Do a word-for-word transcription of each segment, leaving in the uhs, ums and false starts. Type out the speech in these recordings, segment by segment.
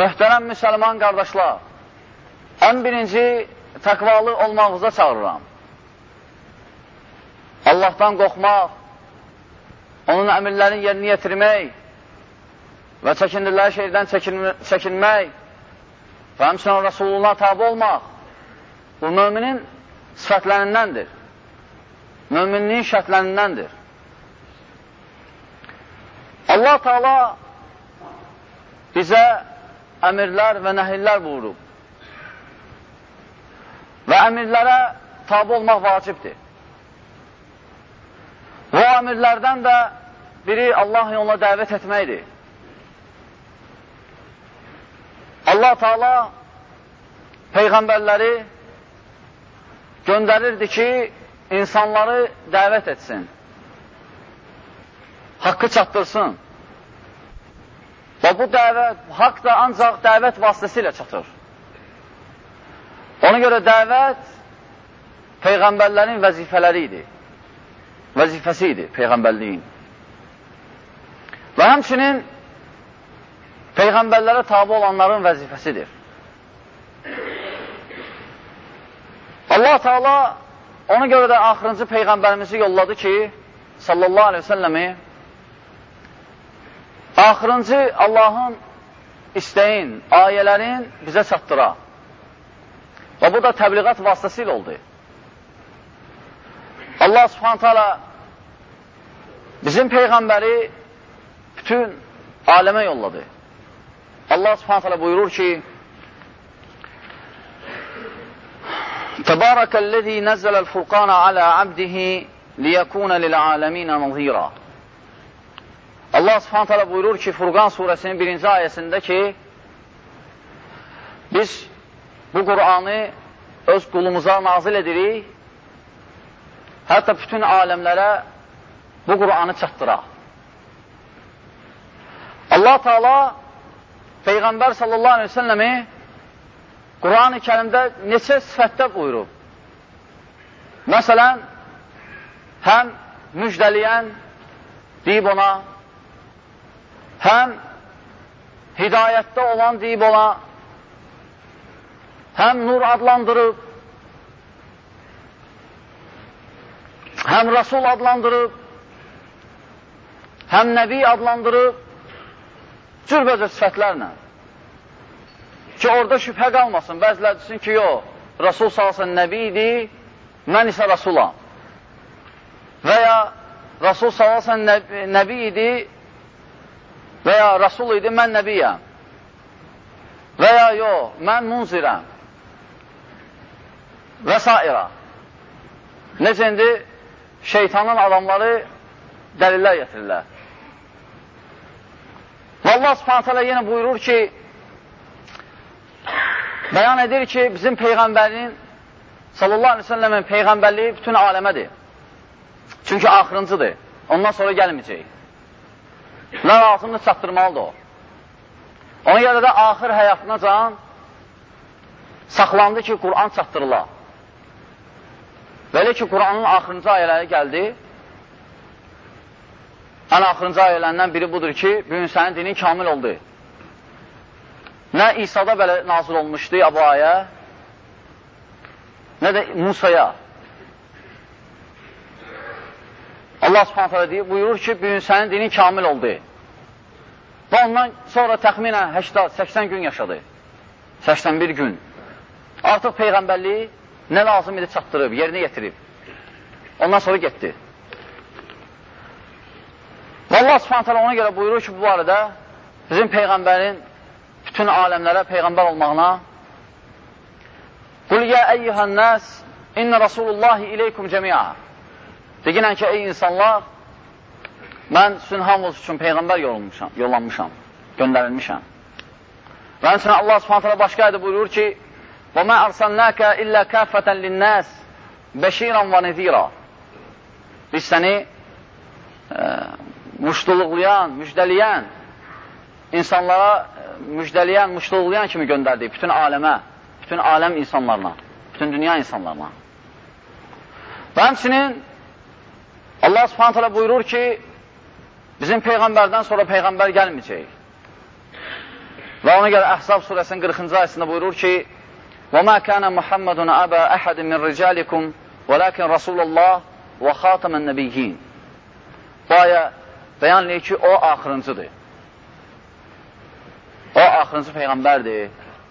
Möhtərəm müsəlman qardaşlar, ən birinci təqvalı olmağınıza çağırıram. Allahdan qorxmaq, onun əmirlərini yerinə yetirmək və çəkindirləri şeydən çəkinmək və həmçinin Rasulullah tabi olmaq bu müminin sifətlərindəndir. Müminliyin şərtlərindəndir. Allah Teala bizə əmirlər və nəhillər buyurub və əmirlərə tabi olmaq vacibdir. Bu əmirlərdən də biri Allah yoluna dəvət etməkdir. Allah Teala peyğəmbərləri göndərirdi ki, insanları dəvət etsin, haqqı çatdırsın. Və bu dəvət, haqq da ancaq dəvət vasitəsilə çatır. Ona görə dəvət peyğəmbərlərin vəzifələri idi. Vəzifəsi idi peyğəmbərliyin. Və həmçinin peyğəmbərlərə tabi olanların vəzifəsidir. Allah Teala ona görə də axırıncı peyğəmbərimizi yolladı ki, sallallahu aleyhi ve səlləmi axırıncı Allahın istəyin, ayələrin bizə çatdıra. Və bu da təbliğat vasitəsilə oldu. Allah subhanət hələ bizim peyğəmbəri bütün aləmə yolladı. Allah subhanət hələ buyurur ki, Təbarəkəl-ləzi nəzzələl-furqana alə abdihi liyəkunə lil'aləminə nazira. Allah subhanət hələ buyurur ki, Furqan surəsinin birinci ayəsində ki, biz bu Qur'anı öz qulumuza nazil edirik, hətta bütün aləmlərə bu Qur'anı çatdıraq. Allah Teala Peyğəmbər sallallahu aleyhi ve səlləmi Qur'an-ı Kərimdə neçə sifətdə buyurub. Məsələn, həm müjdəliyən deyib ona, həm hidayətdə olan deyib ona, həm nur adlandırıb, həm Rasul adlandırıb, həm Nəbi adlandırıb, cürbəcə sifətlərlə. Ki, orada şübhə qalmasın. Bəzilər desin ki, yox, Rasul salsın Nəbi idi, mən isə Rasulam. Və ya Rasul salsın Nəbi idi və ya Rasul idi, mən Nəbiyəm. Və ya yox, mən munzirəm. Və s. Necə indi şeytanın adamları dəlillər getirirlər. Və Allah subhanət hələ yenə buyurur ki, bəyan edir ki, bizim Peyğəmbərin sallallahu aleyhi ve səlləmin Peyğəmbərliyi bütün aləmədir. Çünki axırıncıdır. Ondan sonra gəlməyəcək. Nə lazımdır çatdırmalıdır o. Ona görə də axır həyatına can saxlandı ki, Qur'an çatdırıla. Belə ki, Qur'anın axırıncı ayələri gəldi. Ən axırıncı ayələrindən biri budur ki, bugün sənin dinin kamil oldu. Nə İsa'da belə nazil olmuşdu bu ayə, nə də Musaya. Allah subhanət hələ deyir, buyurur ki, bugün sənin dinin kamil oldu. Və ondan sonra təxminən səksən səksən gün yaşadı. səksən bir gün. Artıq Peyğəmbərliyi nə lazım idi çatdırıb, yerinə yetirib. Ondan sonra getdi. Və Allah subhanət hələ ona görə buyurur ki, bu arada bizim Peyğəmbərin bütün aləmlərə Peyğəmbər olmağına Qul yə əyyuhən nəs innə Rasulullahi iləykum cəmiə. Deginən ki, ey insanlar, mən sizin hamınız üçün Peyğəmbər yollanmışam, göndərilmişəm. Və həmçinin Allah subhanət hələ başqa ayədə buyurur ki, وَمَا أَرْسَلْنَاكَ إِلَّا كَافَةً لِلنَّاسِ بَشِيرًا وَنَذِيرًا. Biz səni e, muştuluqlayan, müjdəliyən, insanlara müjdəliyən, muştuluqlayan kimi göndərdik bütün aləmə, bütün aləm insanlarına, bütün dünya insanlarına. Və həmçinin Allah subhanət hələ buyurur ki, bizim Peyğəmbərdən sonra Peyğəmbər gəlməyəcək. Və ona görə Əhzab surəsinin qırxıncı ayəsində buyurur ki, وَمَا كَانَ مُحَمَّدٌ أَبَا أَحَدٍ مِنْ رِجَالِكُمْ وَلَكِنْ رَسُولَ اللّٰهِ وَخَاتَمَ النَّبِيِّينَ. Bu ayə bəyan edir ki, o axırıncıdır. O axırıncı Peyğəmbərdir.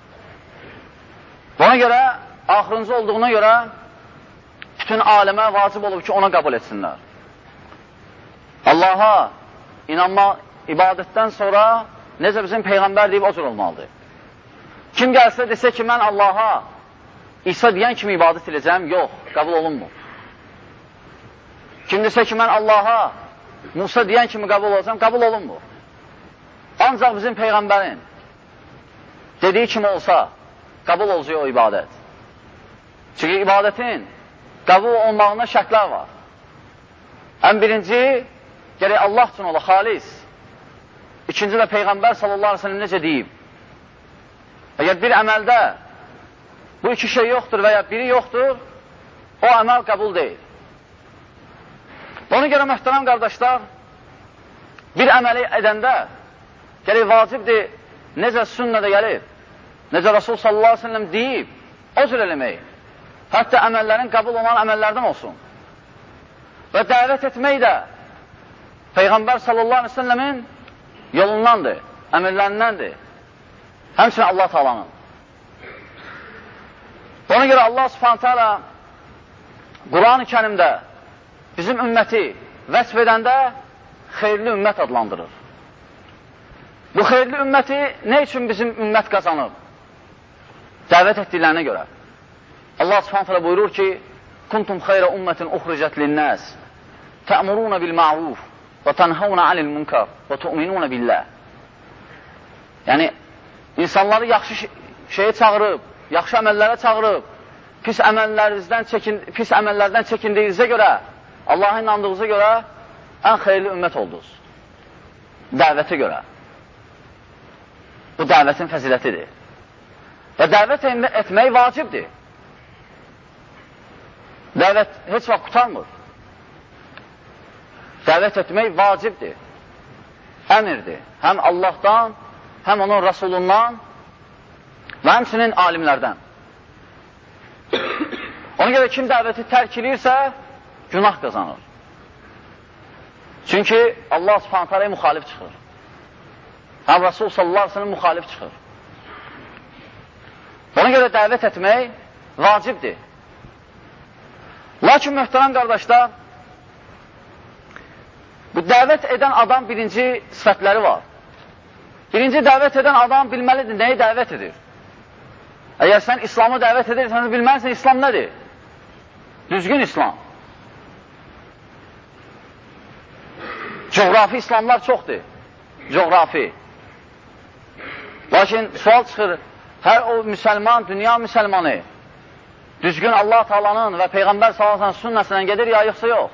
Ona görə, axırıncı olduğuna görə bütün aləmə vacib olub ki, ona qəbul etsinlər. Allaha inanma, ibadətdən sonra necə bizim Peyğəmbər deyib o cür olmalıdır. Kim gəlsə desə ki, mən Allaha İsa deyən kimi ibadət edəcəm, yox, qəbul olunmur. Kim desə ki, mən Allaha Musa deyən kimi qəbul olacam, qəbul olunmur. Ancaq bizim Peyğəmbərin dediyi kimi olsa, qəbul olacaq o ibadət. Çünki ibadətin qəbul olmağında şərtlər var. Ən birinci, gərək Allah üçün ola, xalis. İkinci də Peyğəmbər sallallahu aleyhi ve sellem necə deyib? Əgər bir əməldə bu iki şey yoxdur və ya biri yoxdur, o əməl qəbul deyil. Ona görə möhtərəm qardaşlar, bir əməli edəndə gərək vacibdir, necə sünnədə gəlib, necə Rasul sallallahu aleyhi ve sellem deyib, o cür eləmək. Hətta əməllərin qəbul olan əməllərdən olsun. Və dəvət etmək də Peyğəmbər sallallahu aleyhi ve sellemin yolundandır, əməllərindəndir. Həmçinin Allah Taala'nın. Ona görə Allah Subhanahu taala Quran-ı Kərimdə bizim ümməti vəsf edəndə xeyirli ümmət adlandırır. Bu xeyirli ümməti nə üçün bizim ümmət qazanır? Dəvət etdiklərinə görə. Allah Subhanahu taala buyurur ki, kuntum xeyra ummetin uxricət linnəs tə'muruna bil ma'ruf və tənhavuna anil munkar və tu'minuna billah. Yəni, insanları yaxşı şeyə çağırıb, yaxşı əməllərə çağırıb, pis əməllərdən çəkin, pis əməllərdən çəkindiyinizə görə, Allah'a inandığınıza görə ən xeyirli ümmət oldunuz. Dəvətə görə. Bu dəvətin fəzilətidir. Və dəvət etmək vacibdir. Dəvət heç vaxt qutarmır. Dəvət etmək vacibdir. Əmirdir. Həm Allahdan, həm onun Rasulundan və həmçinin alimlərdən. Ona görə kim dəvəti tərk edirsə, günah qazanır. Çünki Allah Subhanahu taala'ya müxalif çıxır. Həm Rasul sallallahu aleyhi ve sellem müxalif çıxır. Ona görə dəvət etmək vacibdir. Lakin möhtərəm qardaşlar, bu dəvət edən adam birinci sifətləri var. Birinci dəvət edən adam bilməlidir, nəyi dəvət edir? Əgər sən İslamı dəvət edirsən, bilməlisən İslam nədir? Düzgün İslam. Coğrafi İslamlar çoxdur. Coğrafi. Lakin sual çıxır, hər o müsəlman, dünya müsəlmanı düzgün Allah Taala'nın və Peyğəmbər sallallahu əleyhi və səlləm sünnəsindən gedir ya yoxsa yox?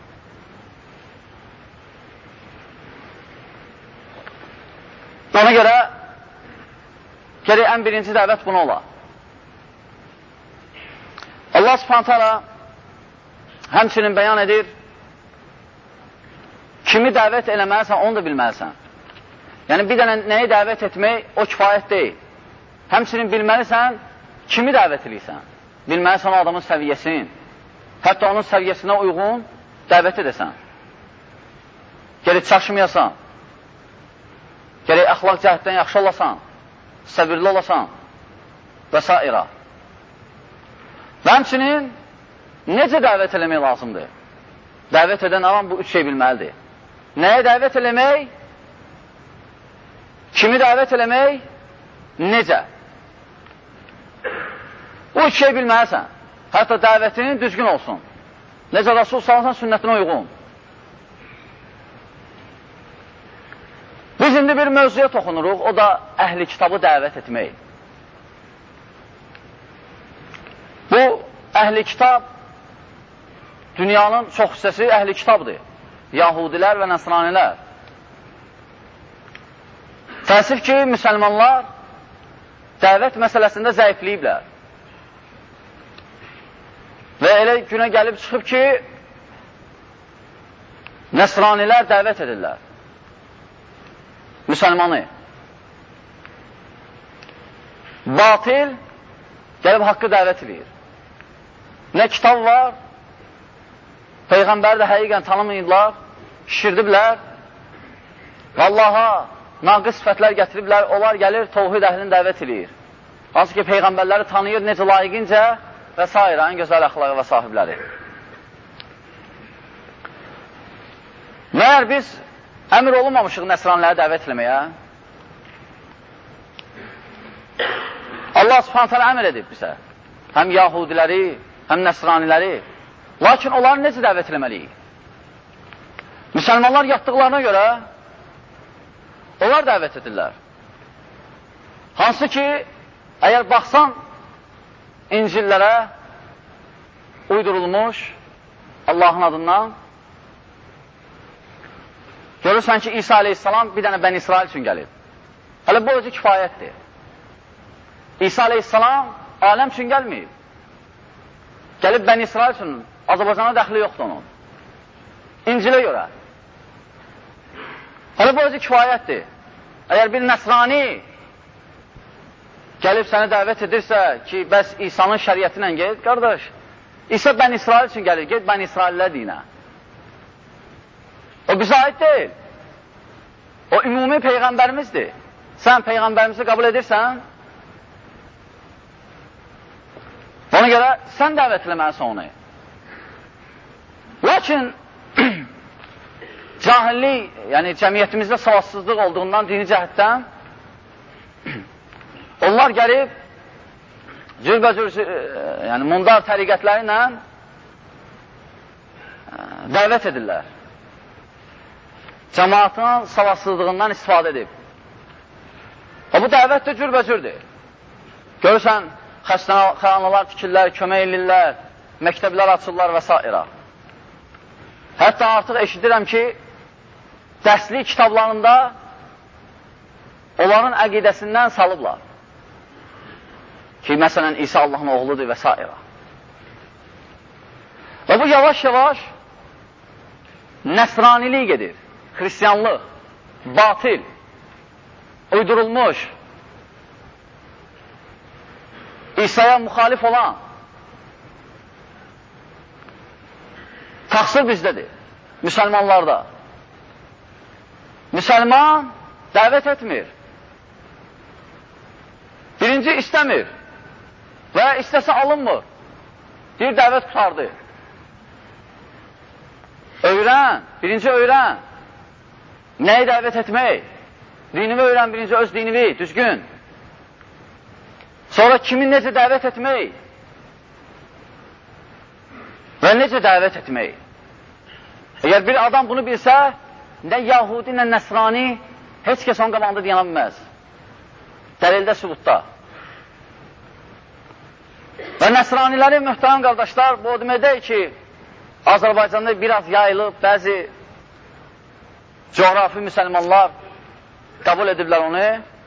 Ona görə gərək ən birinci dəvət bunu ola. Allah Subhanahu taala həmçinin bəyan edir, kimi dəvət eləməlisən, onu da bilməlisən. Yəni, bir dənə nəyi dəvət etmək, o kifayət deyil. Həmçinin bilməlisən, kimi dəvət edirsən. Bilməlisən o adamın səviyyəsini, hətta onun səviyyəsinə uyğun dəvət edəsən. Gərək çaşmayasan, gərək əxlaq cəhətdən yaxşı olasan, səbirli olasan və s. Və həmçinin necə dəvət eləmək lazımdır? Dəvət edən adam bu üç şey bilməlidir. Nəyə dəvət eləmək? Kimi dəvət eləmək? Necə? Bu üç şey bilməlisən. Hətta dəvətinin düzgün olsun. Necə Rasul sallallahu əleyhi və səlləm sünnətinə uyğun. Biz indi bir mövzuya toxunuruq, o da əhli kitabı dəvət etmək. Bu, əhli kitab, dünyanın çox hissəsi əhli kitabdır. Yahudilər və Nəsranilər. Təəssüf ki, müsəlmanlar dəvət məsələsində zəifləyiblər. Və elə günə gəlib çıxıb ki, Nəsranilər dəvət edirlər müsəlmanı. batil gəlib haqqı dəvət edir. Nə kitab var, Peyğəmbəri də həqiqən tanımayırlar, şişirdiblər, Allaha naqis sifətlər gətiriblər, onlar gəlir, tövhid əhlini dəvət edir. Hansı ki, Peyğəmbərləri tanıyır, necə layiqincə və s. ən gözəl əxlağı və sahibləri. Məyər biz əmr olunmamışıq nəsraniləri dəvət eləməyə? Allah subhanət hələ əmr edib bizə. Həm yahudiləri, həm nəsraniləri. Lakin onları necə dəvət eləməliyik? Müsəlmanlar yatdıqlarına görə onlar dəvət edirlər. Hansı ki, əgər baxsan İncillərə uydurulmuş Allahın adından, görürsən ki, İsa aleyhissalam bir dənə Bəni İsrail üçün gəlib. Hələ bu özü kifayətdir. İsa aleyhissalam aləm üçün gəlməyib. Gəlib Bəni İsrail üçün, Azərbaycana dəxli yoxdur onun. İncilə görə. Hələ bu özü kifayətdir. Əgər bir nəsrani gəlib səni dəvət edirsə ki, bəs İsa'nın şəriyyəti ilə ged, qardaş, İsa Bəni İsrail üçün gəlir, ged Bəni İsraillər dinə. O bizə aid deyil. O ümumi Peyğəmbərimizdir. Sən Peyğəmbərimizi qəbul edirsən, ona görə sən dəvət eləməlisən onu. Lakin cahillik, yəni cəmiyyətimizdə savadsızlıq olduğundan, dini cəhətdən onlar gəlib cürbəcür, yəni mundar təriqətləri ilə dəvət edirlər. Cəmaatın savadsızlığından istifadə edib. O, bu dəvət də cürbəcürdür. Görürsən, xəstəxanalar tikirlər, kömək edirlər, məktəblər açırlar və s. Hətta artıq eşidirəm ki, dərslik kitablarında onların əqidəsindən salıblar. Ki, məsələn, İsa Allahın oğludur və s. Və bu yavaş-yavaş nəsranilik gedir. Xristiyanlıq, batil, uydurulmuş, İsa'ya müxalif olan təqsir bizdədir, müsəlmanlarda. Müsəlman dəvət etmir. Birinci istəmir və istəsə alınmır. Bir dəvət qutardı. Öyrən, birinci öyrən. Nəyi dəvət etmək? Dinimi öyrən, birinci öz dinimi, düzgün. Sonra kimi necə dəvət etmək? Və necə dəvət etmək? Əgər bir adam bunu bilsə, nə Yahudi, nə Nəsrani, heç kəs onun qabağında deyana bilməz. Dəlildə, sübutda. Və Nəsraniləri, mühtəram qardaşlar, bu o deməkdir ki, Azərbaycanda biraz yayılıb, bəzi coğrafi müsəlmanlar qəbul ediblər onu.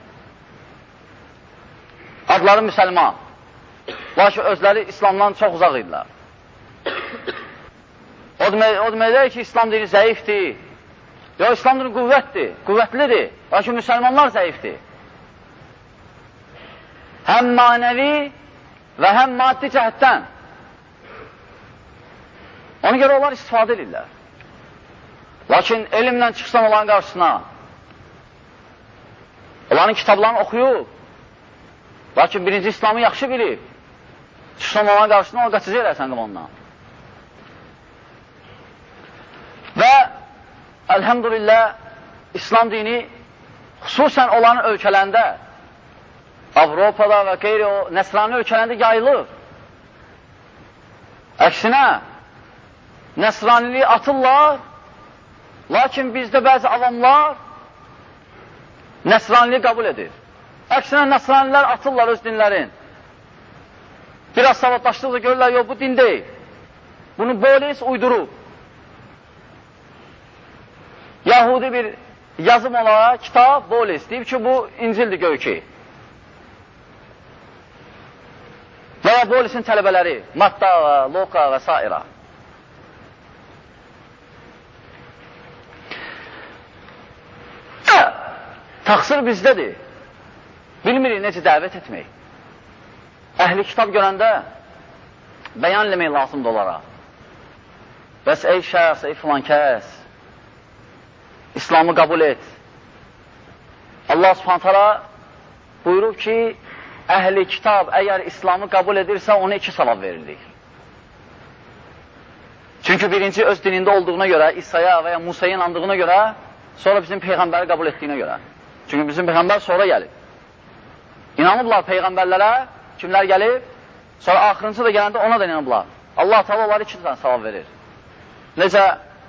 Adları müsəlman. Lakin özləri İslamdan çox uzaq idilər. O deməkdir ki, İslam dini zəifdir. Yox, İslam dini qüvvətdir, qüvvətlidir. Lakin müsəlmanlar zəifdir. Həm manəvi və həm maddi cəhətdən. Ona görə onlar istifadə edirlər. Lakin elmlə çıxsan onların qarşısına, onların kitablarını oxuyub, lakin birinci İslamı yaxşı bilib, çıxsan onların qarşısına, o qaçıcı elərsən ondan. Və əlhəmdülillah, İslam dini xüsusən olan ölkələrində, Avropada və qeyri o nəsrani ölkələrində yayılır. Əksinə, nəsraniliyi atırlar, lakin bizdə bəzi avamlar nəsraniliyi qəbul edir. Əksinə, nəsranilər atırlar öz dinlərin. Biraz savadlaşdıqca görürlər, yox, bu din deyil. Bunu polis uydurub. Yahudi bir yazım olaraq, kitab, polis deyib ki, bu İncildir göyki. Və ya polisin tələbələri, Matta və Luka və s. Təqsir bizdədir. Bilmirik necə dəvət etmək. əhli kitab görəndə bəyan eləmək lazımdır onlara. Bəs ey şəxs, ey filan kəs, İslamı qəbul et. Allah subhanət hala buyurub ki, əhli kitab əgər İslamı qəbul edirsə, ona iki savab verilir. Çünki birinci öz dinində olduğuna görə, İsa'ya və ya Musa'ya inandığına görə, sonra bizim Peyğəmbəri qəbul etdiyinə görə. Çünki bizim Peyğəmbər sonra gəlib. İnanıblar Peyğəmbərlərə, kimlər gəlib, sonra axırıncı da gələndə ona da inanıblar. Allah Teala onları iki tane savab verir. Necə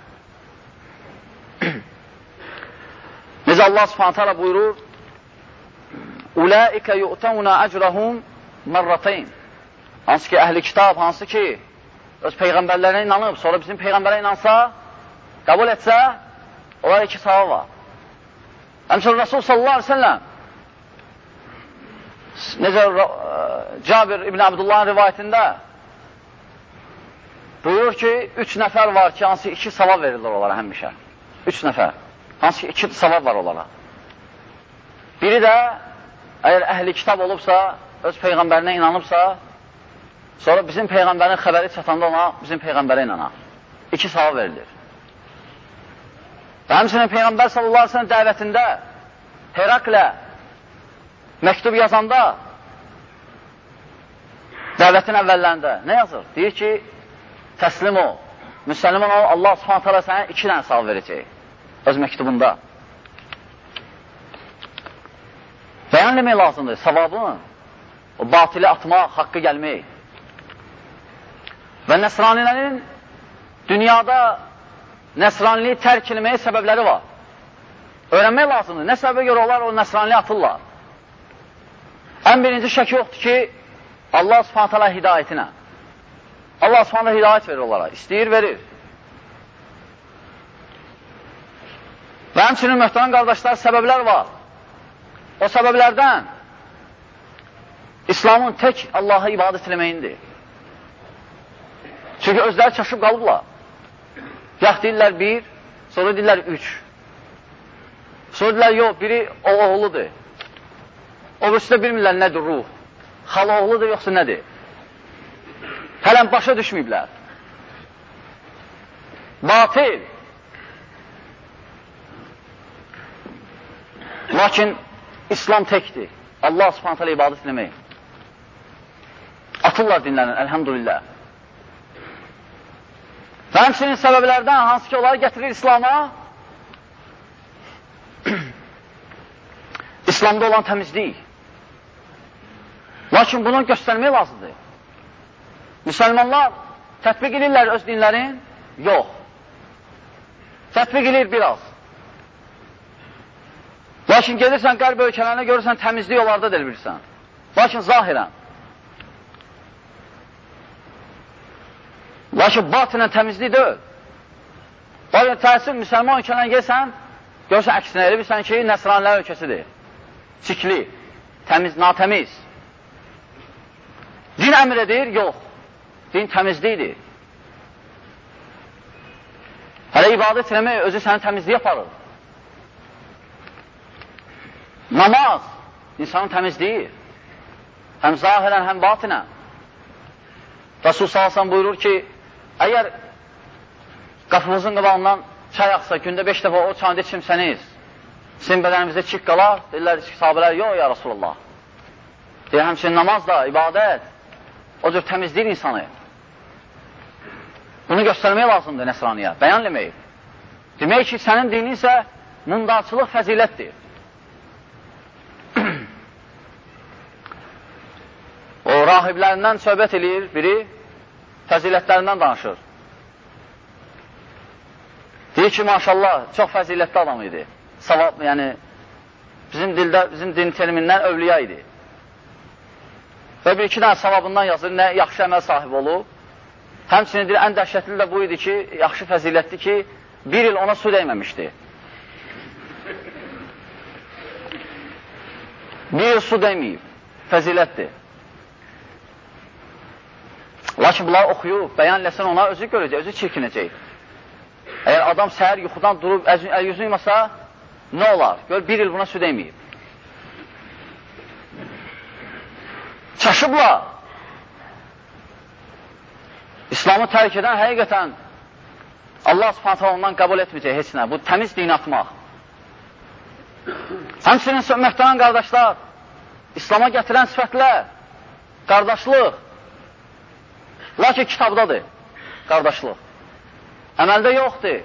Necə Allah subhanət hala buyurur, Ulaikə yu'təvnə əcrəhum mərratayn. Hansı ki, əhli kitab, hansı ki, öz Peyğəmbərlərine inanıb, sonra bizim Peyğəmbərə inansa, qəbul etsə, onlar iki savab var. Həmçinin Rasul sallallahu aleyhi ve sellem necə Cabir İbn Abdullah'ın rivayətində buyurur ki, üç nəfər var ki, hansı iki savab verirlər onlara həmişə. Üç nəfər. Hansı ki, iki savab var onlara. Biri də, əgər əhli kitab olubsa, öz Peyğəmbərinə inanıbsa, sonra bizim Peyğəmbərin xəbəri çatanda ona, bizim Peyğəmbərə inanar. İki savab verilir. Və həmçinin Peyğəmbər sallallahu aleyhi ve sellem dəvətində Heraklə məktub yazanda, dəvətin əvvəllərində nə yazır? Deyir ki, təslim ol, müsəlman ol, Allah subhanət hala sənə iki dənə savab verəcək öz məktubunda. Bəyan demək lazımdır, savabını, o batili atmaq, haqqı gəlmək. Və nəsranilərin dünyada nəsraniliyi tərk eləməyə səbəbləri var. Öyrənmək lazımdır, nə səbəbə görə onlar o nəsraniliyi atırlar. Ən birinci şək yoxdur ki, Allah subhanət hala hidayətinə. Allah subhanət hala hidayət verir onlara, istəyir, verir. Və həmçinin möhtərəm qardaşlar, səbəblər var. O səbəblərdən İslamın tək Allaha ibadət eləməyindir. Çünki özləri çaşıb qalıblar. Yax deyirlər bir, sonra deyirlər üç. Sonra deyirlər, yox, biri o oğludur. O birisi də bilmirlər nədir ruh. Xala oğludur, yoxsa nədir? Hələn başa düşməyiblər. Batil. Lakin İslam təkdir. Allah subhanət hələ ibadət eləmək. Atırlar dinlərin, əlhamdülillah. Və həmçinin səbəblərdən hansı ki, onları gətirir İslama, İslamda olan təmizlik. Lakin bunu göstərmək lazımdır. Müsəlmanlar tətbiq edirlər öz dinlərin? Yox. Tətbiq edir biraz. Lakin gedirsən qərb ölkələrinə görürsən, təmizlik onlarda da bilirsən. Lakin zahirən. Lakin batınən təmizlik deyil. Lakin təsir, müsəlman ölkələrinə gelsən, görürsən əksinə, elə bilsən ki, nəsranilər ölkəsidir. Çikli, təmiz, natəmiz. Din əmr edir? Yox. Din təmizlikdir. Hələ ibadət eləmək özü səni təmizliyə aparır. Namaz insanın təmizliyi. Həm zahirən, həm batinən. Rasul sallallahu aleyhi ve sellem buyurur ki, əgər qapımızın qabağından çay axsa, gündə beş dəfə o çayında içimsəniz, sizin bədənimizdə çik qalar, deyirlər ki, sahabələr, yox ya Rasulullah. Deyir, həmçinin namaz da, ibadət, o cür təmizləyir insanı. Bunu göstərmək lazımdır nəsraniyə, bəyan demək. Demək ki, sənin dinin isə mundarçılıq fəzilətdir. O rahiblərindən söhbət eləyir biri, fəzilətlərindən danışır. Deyir ki, maşallah, çox fəzilətli adam idi. Savab, yəni, bizim dildə, bizim din terimindən övliya idi. Və bir iki dənə savabından yazır, nə yaxşı əməl sahibi olub. Həmçinin deyir, ən dəhşətli də bu idi ki, yaxşı fəzilətli ki, bir il ona su dəyməmişdi. Bir il su dəyməyib, fəzilətdir. Lakin bunları oxuyub, bəyan eləsən ona özü görəcək, özü çirkinəcək. Əgər adam səhər yuxudan durub, əl yüzünü yumasa, nə olar? Gör, bir il buna su dəyməyib. Çaşıblar. İslamı tərk edən həqiqətən Allah subhanətə ondan qəbul etməyəcək heç nə. Bu təmiz dini atmaq. Həmçinin möhtərəm qardaşlar, İslama gətirən sifətlər, qardaşlıq. Lakin kitabdadır qardaşlıq. Əməldə yoxdur.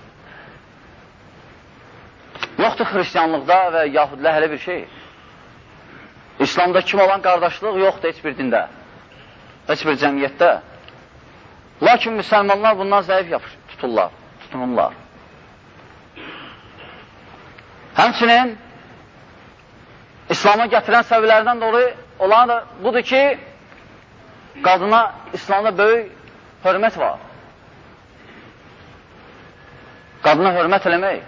Yoxdur xristiyanlıqda və yahudilə hələ bir şey. İslamda kim olan qardaşlıq yoxdur heç bir dində, heç bir cəmiyyətdə. Lakin müsəlmanlar bundan zəif yapış, tuturlar, tutunurlar. Həmçinin İslama gətirən səbəblərdən dolayı olan da budur ki, qadına İslamda böyük hörmət var. Qadına hörmət eləmək.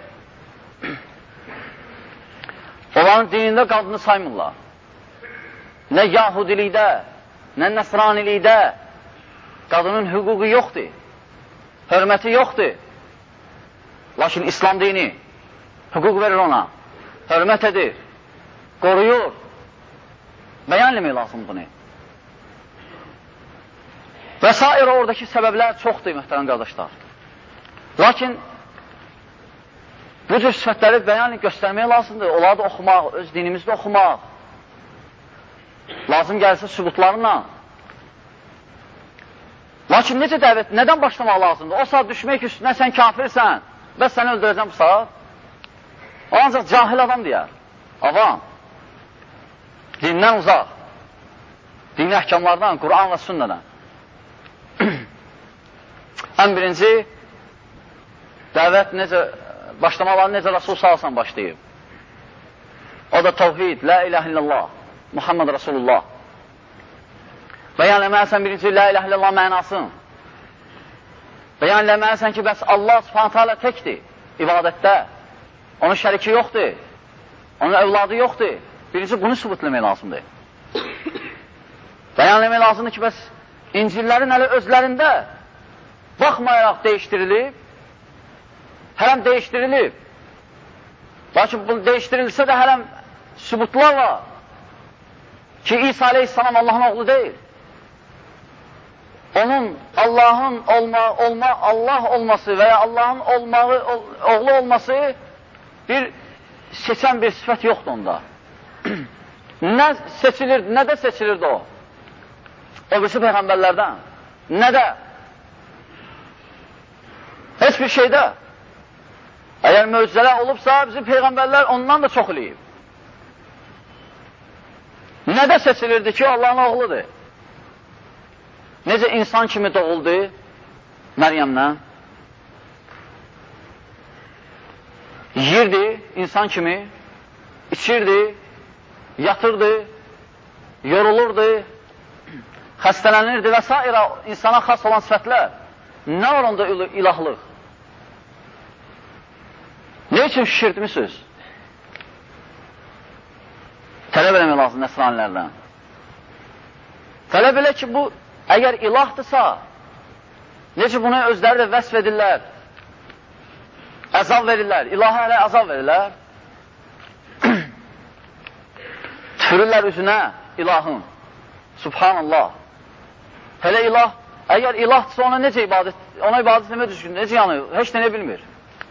Onların dinində qadını saymırlar. Nə yahudilikdə, nə nəsranilikdə qadının hüququ yoxdur, hörməti yoxdur. Lakin İslam dini hüquq verir ona, hörmət edir, qoruyur. Bəyan eləmək lazım bunu. Və s. oradakı səbəblər çoxdur, möhtərəm qardaşlar. Lakin bu cür sifətləri bəyan göstərmək lazımdır. Onları da oxumaq, öz dinimizdə oxumaq. Lazım gəlsə sübutlarla. Lakin necə dəvət, nədən başlamaq lazımdır? O saat düşmək ki, üstünə sən kafirsən, bəs səni öldürəcəm bu saat. O ancaq cahil adam deyər. Avam. Dindən uzaq. Dini əhkamlardan, Quran və sünnədən. Ən birinci, dəvət necə, başlamaları necə Rasul salsan başlayıb. O da tevhid, la ilahe illallah, Muhammed Rasulullah. Bəyan eləməlisən birinci, la ilahe illallah mənasın. Bəyan eləməlisən ki, bəs Allah subhanətə alə təkdir ibadətdə. Onun şəriki yoxdur, onun övladı yoxdur. Birinci, bunu sübut eləmək lazımdır. Bəyan eləmək lazımdır ki, bəs İncillərin hələ özlərində baxmayaraq dəyişdirilib, hələm dəyişdirilib. Lakin bu dəyişdirilsə də hələm sübutlar var ki, İsa aleyhissalam Allahın oğlu deyil. Onun Allahın olma, olma, Allah olması və ya Allahın olmağı, oğlu olması bir seçən bir sifət yoxdur onda. Nə seçilirdi, nə də seçilirdi o? O birisi peyğəmbərlərdən. Nə də? Heç bir şeydə. Əgər möcüzələr olubsa, bizim peyğəmbərlər ondan da çox eləyib. Nə də seçilirdi ki, Allahın oğludur? Necə insan kimi doğuldu Məryəmdən? Yiyirdi insan kimi, içirdi, yatırdı, yorulurdu, xəstələnirdi və s. insana xas olan sifətlər. Nə var onda ilahlıq? Ne üçün şişirtmişsiniz? Tələb eləmək lazım nəsranilərdən. Tələb elə ki, bu əgər ilahdırsa, necə bunu özləri də vəsf edirlər, əzab verirlər, ilaha hələ əzab verirlər, tüfürürlər üzünə ilahın, subhanallah. Hələ ilah, əgər ilahdırsa ona necə ibadət, ona ibadət etmək düzgün, necə yanıyor, heç nə bilmir.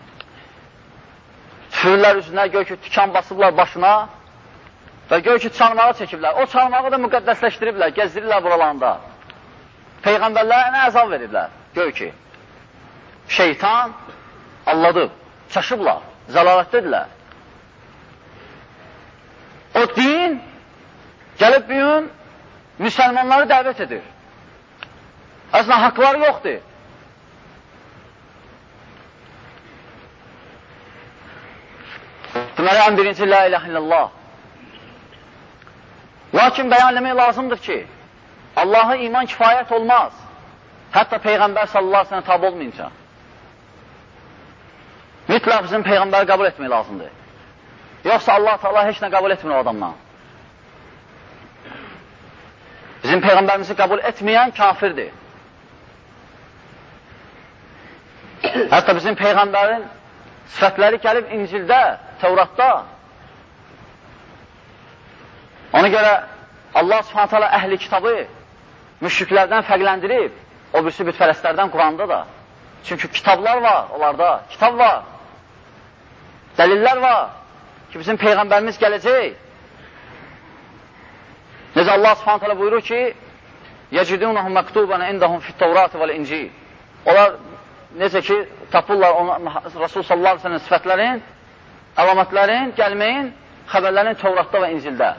Tüfürürlər üzünə, gör ki, tikan basıblar başına və gör ki, çarmığa çəkiblər. O çarmığı da müqəddəsləşdiriblər, gəzdirirlər buralarında. Peyğəmbərlərə nə əzab veriblər, gör ki. Şeytan alladıb, çaşıblar, zəlalətdədirlər. O din gəlib büyün müsəlmanları dəvət edir. Əslən, haqları yoxdur. Deməli, ən birinci, la ilahe illallah. Lakin bəyan eləmək lazımdır ki, Allaha iman kifayət olmaz. Hətta Peyğəmbər sallallahu aleyhi ve sellem tabi olmayınca. Mütləq bizim Peyğəmbəri qəbul etmək lazımdır. Yoxsa Allah Teala heç nə qəbul etmir o adamdan. Bizim Peyğəmbərimizi qəbul etməyən kafirdir. Hətta bizim Peyğəmbərin sifətləri gəlib İncildə, Tevratda. Ona görə Allah subhanət hala əhli kitabı müşriklərdən fərqləndirib. o birisi bütpərəstlərdən Quranda da. Çünki kitablar var onlarda, kitab var. Dəlillər var ki, bizim Peyğəmbərimiz gələcək. Necə Allah Subhanahu taala buyurur ki, yəcidunhum məktubən indahum fit-Tevrat vəl-İncil. Onlar necə ki, tapırlar onu, Rasul sallallahu əleyhi və səlləm sifətlərin, əlamətlərin, gəlməyin, xəbərlərin Tevratda və İncildə.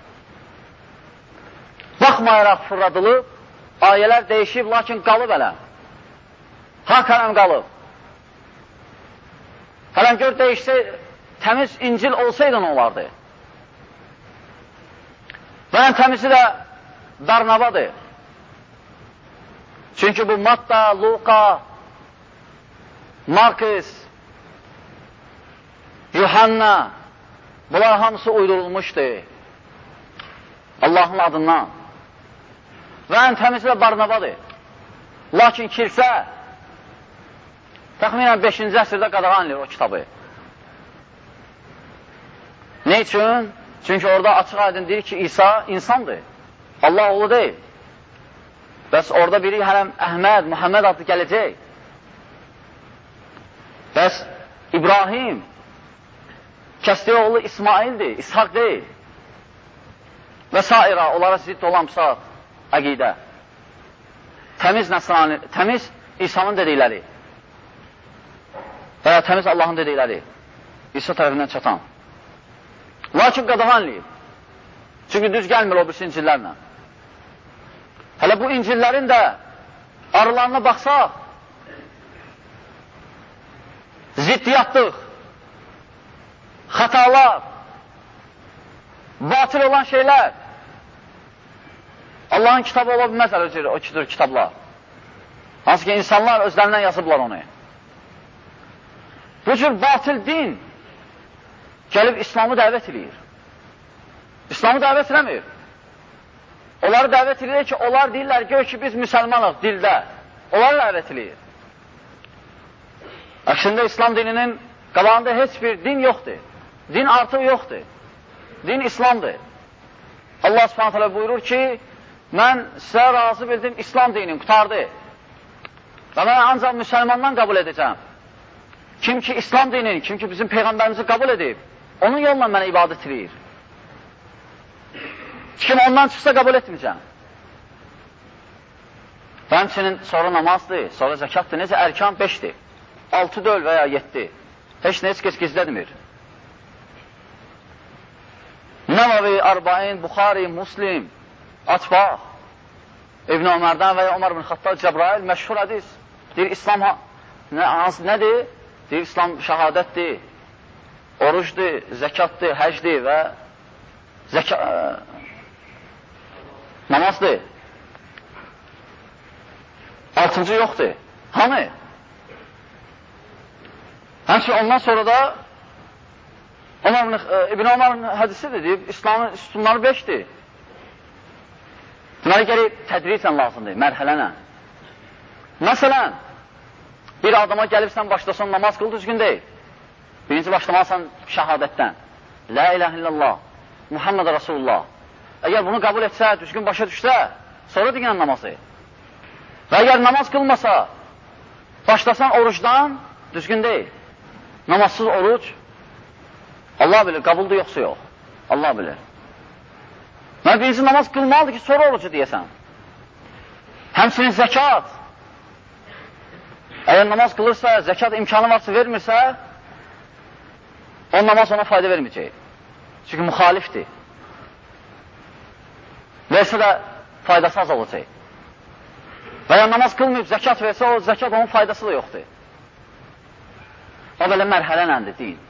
Baxmayaraq fırladılıb, ayələr dəyişib, lakin qalıb hələ. Haqq hələm qalıb. Hələm gör dəyişsə, təmiz İncil olsaydı nə olardı? Və ən təmizi də Barnabadır. Çünki bu Matta, Luka, Markus, Yuhanna, bunlar hamısı uydurulmuşdur. Allahın adından. Və ən təmizi də Barnabadır. Lakin kilsə təxminən beşinci əsrdə qadağan edir o kitabı. Ne üçün? Çünki orada açıq aydın deyir ki, İsa insandır. Allah oğlu deyil. Bəs orada biri hələm Əhməd, Muhammed adlı gələcək. Bəs İbrahim kəsdiyi oğlu İsmaildir, İshak deyil. Və s. onlara zidd olamsa əqidə. Təmiz Nəsrani, təmiz İsa'nın dedikləri və ya təmiz Allahın dedikləri İsa tərəfindən çatan. Lakin qadağan eləyib. Çünki düz gəlmir o birisi İncillərlə. Hələ bu İncillərin də arılarına baxsaq, ziddiyyatdıq, xətalar, batil olan şeylər, Allahın kitabı ola bilməzlər o kidir kitablar. Hansı ki, insanlar özlərindən yazıblar onu. Bu cür batil din gəlib İslamı dəvət edir. İslamı dəvət eləmir. Onları dəvət edir ki, onlar deyirlər, gör ki, biz müsəlmanıq dildə. Onları dəvət edir. Əksində İslam dininin qabağında heç bir din yoxdur. Din artıq yoxdur. Din İslamdır. Allah Subhanahu taala buyurur ki, mən sizə razı bildim İslam dinin, qutardı. Və mən ancaq müsəlmandan qəbul edəcəm. Kim ki İslam dinini, kim ki bizim Peyğəmbərimizi qəbul edib, onun yolla mənə ibadət edir. Kim ondan çıxsa qəbul etməyəcəm. Və həmçinin sonra namazdır, sonra zəkatdır. Necə ərkan beşdir. Altı döl və ya yeddi. Heç nə heç kəs gizlədmir. Nəvavi, Arbain, Buxari, Muslim, Atbaq, İbn Ömərdən və ya Ömər bin Xattab, Cəbrail, məşhur hədis. Deyir, İslam nə, nədir? Deyir, İslam şəhadətdir, orucdur, zəkatdır, həcdir və zəka... namazdır. Altıncı yoxdur. Hamı? Həmçin ondan sonra da İbn Ömər'in hədisidir, deyib, İslamın sütunları beşdir. Deməli, gəlib tədricən lazımdır, mərhələnə. Məsələn, bir adama gəlibsən, başlasan, namaz qıl, düzgün deyil. Birinci başlamalısan şəhadətdən. La ilahe illallah, Muhammed Rasulullah. Əgər bunu qəbul etsə, düzgün başa düşsə, sonra digən namazı. Və əgər namaz qılmasa, başlasan orucdan, düzgün deyil. Namazsız oruc, Allah bilir, qəbuldur yoxsa yox. Allah bilir. Mən birinci namaz qılmalıdır ki, sonra orucu deyəsən. Həmçinin zəkat. Əgər namaz qılırsa, zəkat imkanı varsa vermirsə, o namaz ona fayda verməyəcək. Çünki müxalifdir. Versə də faydası az olacaq. Və ya namaz qılmayıb zəkat versə, o zəkat onun faydası da yoxdur. O belə mərhələnəndir din.